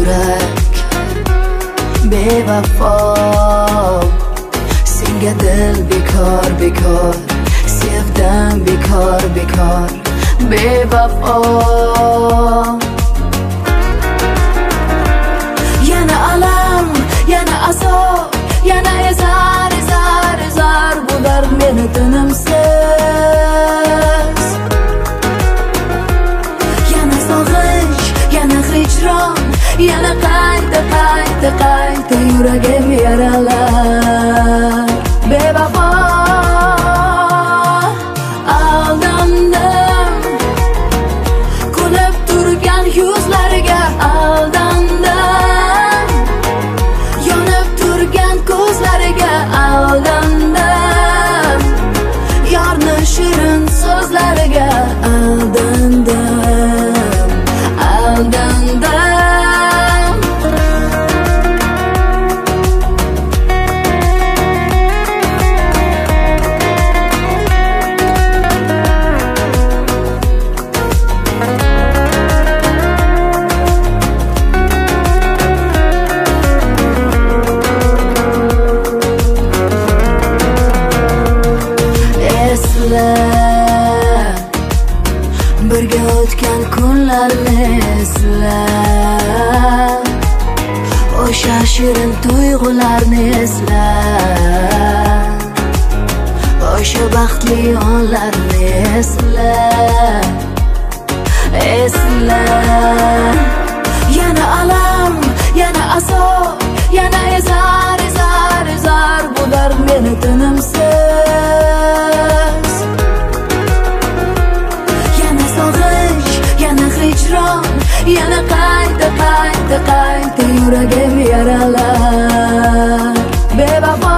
yurak bevafo, senga dil bekor bekor, sevdim bekor bekor bevafo. Yana alam, yana azob, yana ezar ezar ezar, bu dard meni tinimsiz. Yana sog'inch, yana hijron, yana qayta qayta qayta yuragim yaralar bevafo. Aldandim, kulib turgan yuzlariga aldandim, yonib turgan ko'zlariga aldandim, yorni shirin so'zlariga aldandim, aldandim. Birga o'tgan kunlarni esla, o'sha shirin tuyg'ularni esla, o'sha baxtli onlarni esla, esla. Yana alam, yana azob, yana ezar ezar ezar, bu dard meni tinimsiz. Yana hijron, yana qayta qayta qayta yuragim yaralar bevafo.